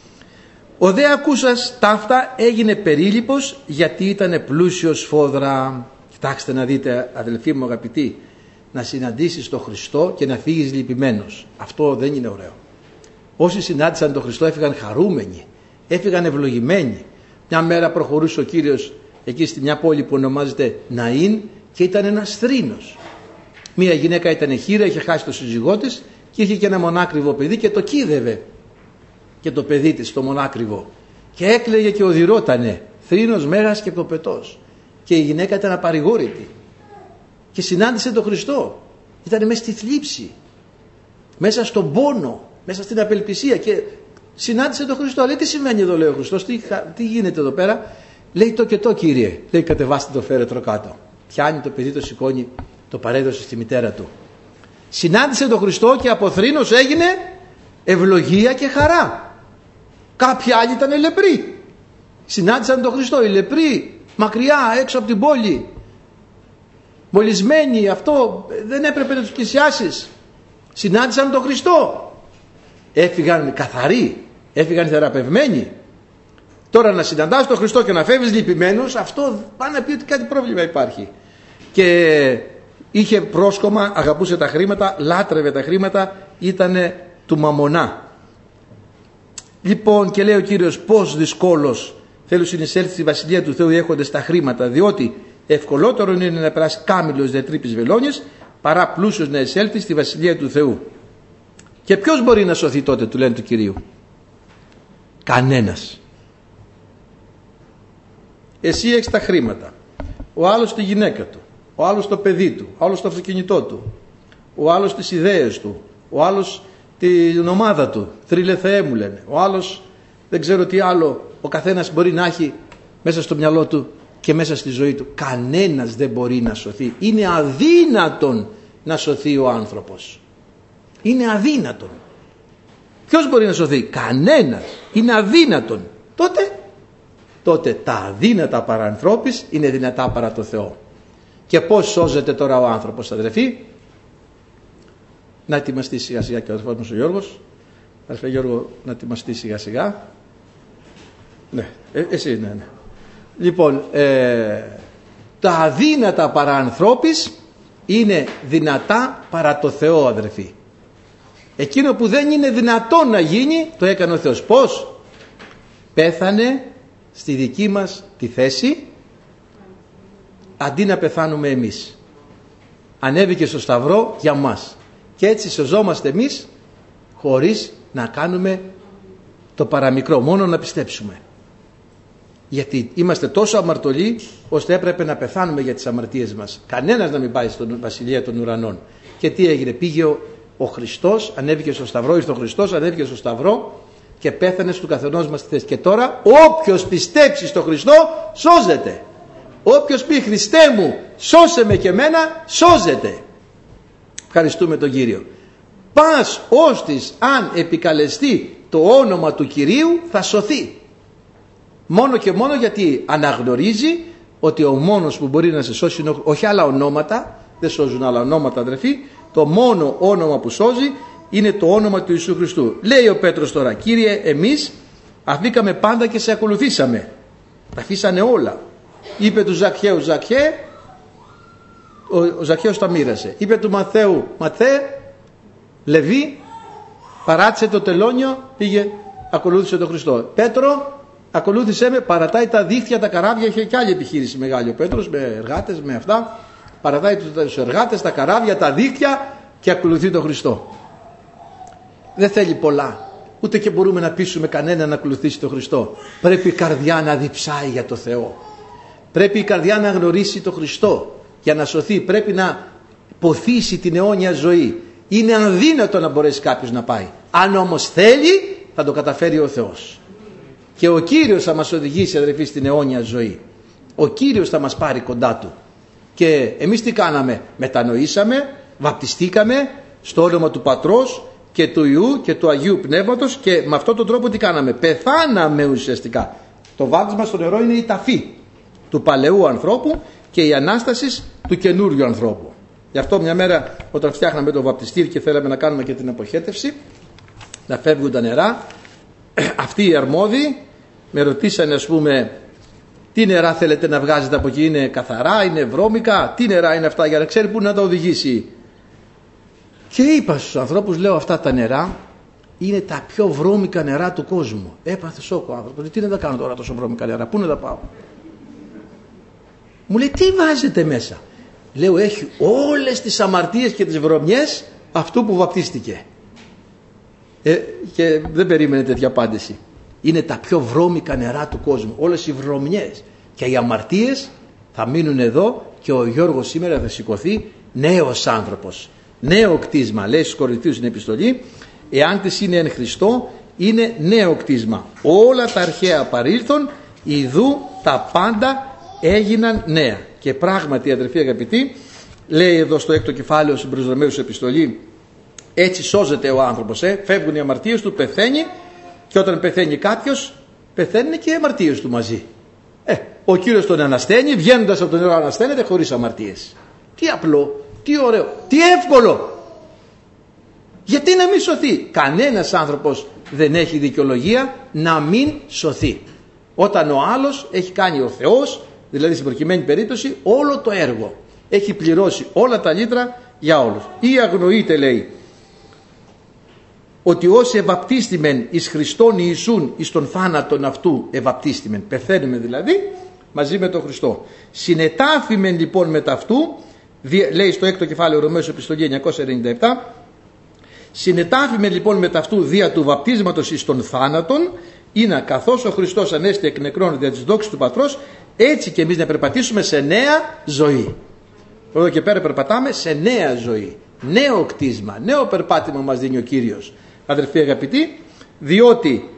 Ο δε ακούσας ταύτα έγινε περίληπος, γιατί ήταν πλούσιος σφόδρα. Κοιτάξτε να δείτε, αδελφοί μου αγαπητοί, να συναντήσεις τον Χριστό και να φύγεις λυπημένος. Αυτό δεν είναι ωραίο. Όσοι συνάντησαν τον Χριστό έφυγαν χαρούμενοι, έφυγαν ευλογημένοι. Μια μέρα προχωρούσε ο Κύριος εκεί στη μια πόλη που ονομάζεται Ναΐν και ήταν ένας θρήνος. Μια γυναίκα ήταν χήρα, είχε χάσει το σύζυγό της και είχε και ένα μονάκριβο παιδί και το κίδευε και το παιδί της το μονάκριβο και έκλαιγε και οδυρότανε, θρήνος, μέγας και κοπετός, και η γυναίκα ήταν απαρηγόρητη και συνάντησε τον Χριστό. Ήταν μέσα στη θλίψη, μέσα στον πόνο, μέσα στην απελπισία και συνάντησε τον Χριστό. Λέει, τι συμβαίνει εδώ, λέει ο Χριστός, τι γίνεται εδώ πέρα? Λέει, το και το, Κύριε. Λέει, κατεβάστε το φέρετρο κάτω. Πιάνει το παιδί, το σηκώνει, το παρέδωσε στη μητέρα του. Συνάντησε τον Χριστό και από θρήνος έγινε ευλογία και χαρά. Κάποιοι άλλοι ήταν λεπροί. Συνάντησαν τον Χριστό, οι λεπροί, μακριά, έξω από την πόλη, μολυσμένοι, αυτό δεν έπρεπε να τους πλησιάσεις. Συνάντησαν τον Χριστό. Έφυγαν καθαροί, έφυγαν θεραπευμένοι. Τώρα να συναντάς τον Χριστό και να φεύγεις λυπημένος, αυτό πάει να πει ότι κάτι πρόβλημα υπάρχει. Και είχε πρόσκομα, αγαπούσε τα χρήματα, λάτρευε τα χρήματα, ήτανε του μαμονά. Λοιπόν, και λέει ο Κύριος, πώς δυσκόλος θέλουν συνεισέλθει στη βασιλεία του Θεού οι έχοντες τα χρήματα, διότι ευκολότερο είναι να περάσει κάμιλος διατρύπης βελόνιες παρά πλούσιος να εισέλθει στη βασιλεία του Θεού. Και ποιος μπορεί να σωθεί τότε, του λένε του Κυρίου? Κανένας. Εσύ έχεις τα χρήματα, ο άλλος τη γυναίκα του, ο άλλος το παιδί του, ο άλλος το αυτοκίνητό του, ο άλλος τις ιδέες του, ο άλλος την ομάδα του, θρύλε Θεέ μου λένε, ο άλλος δεν ξέρω τι άλλο ο καθένας μπορεί να έχει μέσα στο μυαλό του και μέσα στη ζωή του. Κανένας δεν μπορεί να σωθεί. Είναι αδύνατον να σωθεί ο άνθρωπος. Είναι αδύνατον. Ποιος μπορεί να σωθεί? Κανένας. Είναι αδύνατον. Τότε τα αδύνατα παρά ανθρώπης είναι δυνατά παρά το Θεό. Και πώς σώζεται τώρα ο άνθρωπος, αδερφοί? Να ετοιμαστεί σιγά σιγά και ο αδερφός μας ο Γιώργος. Αδερφέ Γιώργο, να ετοιμαστεί σιγά σιγά. Ναι, εσύ ναι. Λοιπόν, τα αδύνατα παρά ανθρώπης είναι δυνατά παρά το Θεό, αδερφοί. Εκείνο που δεν είναι δυνατό να γίνει, το έκανε ο Θεός. Πώς? Πέθανε στη δική μας τη θέση, αντί να πεθάνουμε εμείς. Ανέβηκε στο σταυρό για μας. Και έτσι σωζόμαστε εμείς χωρίς να κάνουμε το παραμικρό, μόνο να πιστέψουμε. Γιατί είμαστε τόσο αμαρτωλοί ώστε έπρεπε να πεθάνουμε για τις αμαρτίες μας. Κανένας να μην πάει στον βασιλεία των ουρανών. Και τι έγινε? Πήγε ο Χριστός, ανέβηκε στο σταυρό, ήρθε ο Χριστός, ανέβηκε στο σταυρό και πέθανε στο καθενός μας τη θέση. Και τώρα όποιος πιστέψει στο Χριστό σώζεται. Όποιος πει Χριστέ μου σώσε με και εμένα, σώζεται. Ευχαριστούμε τον Κύριο. Πας ώστις αν επικαλεστεί το όνομα του Κυρίου θα σωθεί. Μόνο και μόνο γιατί αναγνωρίζει ότι ο μόνος που μπορεί να σε σώσει είναι, όχι άλλα ονόματα, δεν σώζουν άλλα ονόματα αδερφοί, το μόνο όνομα που σώζει είναι το όνομα του Ιησού Χριστού. Λέει ο Πέτρος τώρα, Κύριε, εμείς αφήκαμε πάντα και σε ακολουθήσαμε. Τα αφήσανε όλα. Είπε του Ζακχαίου, Ζακχαί, ο Ζακχαίος τα μοίρασε. Είπε του Μαθαίου, Ματθαίε, Λεβί, παράτησε το τελώνιο, πήγε, ακολούθησε τον Χριστό. Πέτρο, ακολούθησε με, παρατάει τα δίχτυα, τα καράβια, είχε και άλλη επιχείρηση μεγάλη ο Πέτρος, με εργάτες, με αυτά. Παρατάει τους εργάτες, τα καράβια, τα δίχτυα και ακολουθεί τον Χριστό. Δεν θέλει πολλά, ούτε και μπορούμε να πείσουμε κανένα να ακολουθήσει τον Χριστό. Πρέπει η καρδιά να διψάει για το Θεό. Πρέπει η καρδιά να γνωρίσει τον Χριστό για να σωθεί. Πρέπει να ποθήσει την αιώνια ζωή. Είναι αδύνατο να μπορέσει κάποιος να πάει. Αν όμως θέλει θα το καταφέρει ο Θεός. Και ο Κύριος θα μας οδηγήσει, αδερφοί, στην αιώνια ζωή. Ο Κύριος θα μας πάρει κοντά Του. Και εμείς τι κάναμε? Μετανοήσαμε, βαπτιστήκαμε στο όνομα του Πατρός και του Υιού και του Αγίου Πνεύματος και με αυτόν τον τρόπο τι κάναμε? Πεθάναμε ουσιαστικά. Το βάπτισμα στο νερό είναι η ταφή του παλαιού ανθρώπου και η Ανάσταση του καινούριου ανθρώπου. Γι' αυτό μια μέρα όταν φτιάχναμε το βαπτιστήρι και θέλαμε να κάνουμε και την αποχέτευση, να φεύγουν τα νερά, αυτοί οι αρμόδιοι με ρωτήσανε, ας πούμε, τι νερά θέλετε να βγάζετε από εκεί, είναι καθαρά, είναι βρώμικα, τι νερά είναι αυτά, για να ξέρει πού να τα οδηγήσει. Και είπα στους ανθρώπους, λέω, αυτά τα νερά είναι τα πιο βρώμικα νερά του κόσμου. Έπαθε σόκο ο άνθρωπος, τι να τα κάνω τώρα τόσο βρώμικα νερά, πού να τα πάω? Μου λέει, τι βάζετε μέσα? Λέω, έχει όλες τις αμαρτίες και τις βρωμιές αυτού που βαπτίστηκε. Και δεν περίμενε τέτοια απάντηση. Είναι τα πιο βρώμικα νερά του κόσμου. Όλες οι βρωμιές και οι αμαρτίες θα μείνουν εδώ και ο Γιώργος σήμερα θα σηκωθεί νέος άνθρωπος. Νέο κτίσμα, λέει στους Κορινθίους στην επιστολή, εάν της είναι εν Χριστώ, είναι νέο κτίσμα. Όλα τα αρχαία παρήλθον, ιδού τα πάντα έγιναν νέα. Και πράγματι, αδερφοί αγαπητοί, λέει εδώ στο 6ο κεφάλαιο στην προς Ρωμαίους επιστολή, έτσι σώζεται ο άνθρωπος, φεύγουν οι αμαρτίες του, πεθαίνει, και όταν πεθαίνει κάποιος, πεθαίνουν και οι αμαρτίες του μαζί. Ο Κύριος τον ανασταίνει, βγαίνοντας από τον νερό ανασταίνεται χωρίς αμαρτίες. Τι απλό, τι ωραίο, τι εύκολο. Γιατί να μην σωθεί? Κανένας άνθρωπος δεν έχει δικαιολογία να μην σωθεί. Όταν ο άλλος έχει κάνει, ο Θεός, δηλαδή στην προκειμένη περίπτωση, όλο το έργο. Έχει πληρώσει όλα τα λίτρα για όλους. Ή αγνοείται, λέει, ότι όσοι ευαπτίστημεν εις Χριστόν Ιησούν εις τον θάνατον αυτού ευαπτίστημεν. Πεθαίνουμε δηλαδή μαζί με τον Χριστό. Συνετάφημεν λοιπόν με ταυτού, λέει στο 6ο κεφάλαιο Ρωμαίους επιστολή 997, συνετάφημεν λοιπόν με ταυτού δια του βαπτίσματος εις τον θάνατον, είναι καθώς ο Χριστός ανέστη εκ νεκρών δια της δόξης του Πατρός, Έτσι και εμείς να περπατήσουμε σε νέα ζωή. Εδώ και πέρα περπατάμε σε νέα ζωή. Νέο κτίσμα, νέο περπάτημα μας δίνει ο Κύριος. Αδερφοί αγαπητοί, διότι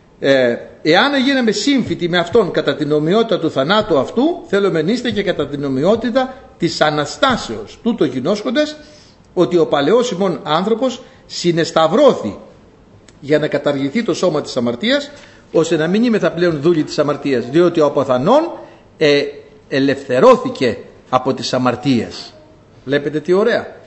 εάν γίναμε σύμφυτοι με Αυτόν κατά την ομοιότητα του θανάτου αυτού, θέλουμε να είστε και κατά την ομοιότητα της Αναστάσεως. Τούτο γινώσκοντες, ότι ο παλαιός ημών άνθρωπος συνεσταυρώθη για να καταργηθεί το σώμα της αμαρτίας, ώστε να μην είμεθα πλέον δούλοι της αμαρτίας, διότι ο αποθανών ελευθερώθηκε από τις αμαρτίες. Βλέπετε τι ωραία.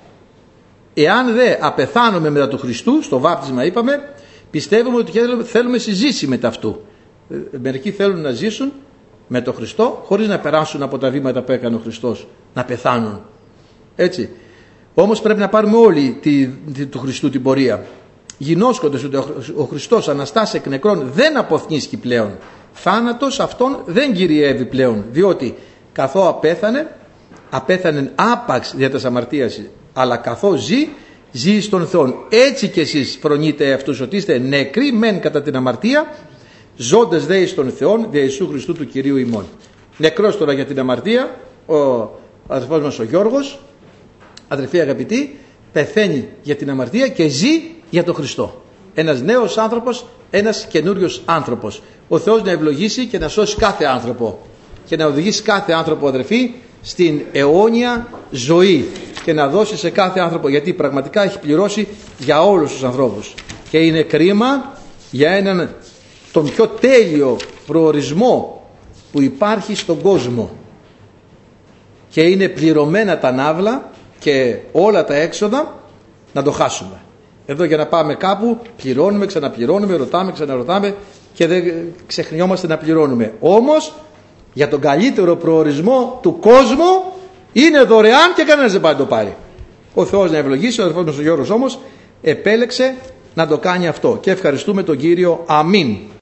Εάν δε απεθάνουμε μετά του Χριστού, στο βάπτισμα είπαμε, πιστεύουμε ότι θέλουμε συζήσει μετά αυτού. Μερικοί θέλουν να ζήσουν με τον Χριστό χωρίς να περάσουν από τα βήματα που έκανε ο Χριστός, να πεθάνουν. Έτσι. Όμως πρέπει να πάρουμε όλοι του Χριστού την πορεία. Γινώσκοντας ότι ο Χριστός αναστάσει εκ νεκρών δεν αποθνίσκει πλέον. Θάνατος αυτόν δεν κυριεύει πλέον, διότι καθώ απέθανε άπαξ δια της αμαρτίας, αλλά καθώ ζει στον Θεόν. Έτσι και εσείς φρονείτε αυτούς ότι είστε νεκροί μεν κατά την αμαρτία, ζώντες δε εις τον Θεόν δια Ιησού Χριστού του Κυρίου ημών. Νεκρός τώρα για την αμαρτία ο αδερφός μας ο Γιώργος, αδερφοί αγαπητοί, πεθαίνει για την αμαρτία και ζει για τον Χριστό. Ένας νέος άνθρωπος, ένας καινούριος άνθρωπος. Ο Θεός να ευλογήσει και να σώσει κάθε άνθρωπο και να οδηγήσει κάθε άνθρωπο, αδερφοί, στην αιώνια ζωή και να δώσει σε κάθε άνθρωπο, γιατί πραγματικά έχει πληρώσει για όλους τους ανθρώπους και είναι κρίμα για έναν τον πιο τέλειο προορισμό που υπάρχει στον κόσμο, και είναι πληρωμένα τα ναύλα και όλα τα έξοδα, να το χάσουμε. Εδώ για να πάμε κάπου πληρώνουμε, ξαναπληρώνουμε, ρωτάμε, ξαναρωτάμε και δεν ξεχνιόμαστε να πληρώνουμε. Όμως για τον καλύτερο προορισμό του κόσμου είναι δωρεάν και κανένας δεν πάει να το πάρει. Ο Θεός να ευλογήσει. Ο αδερφός μας ο Γιώργος όμως επέλεξε να το κάνει αυτό και ευχαριστούμε τον Κύριο. Αμήν.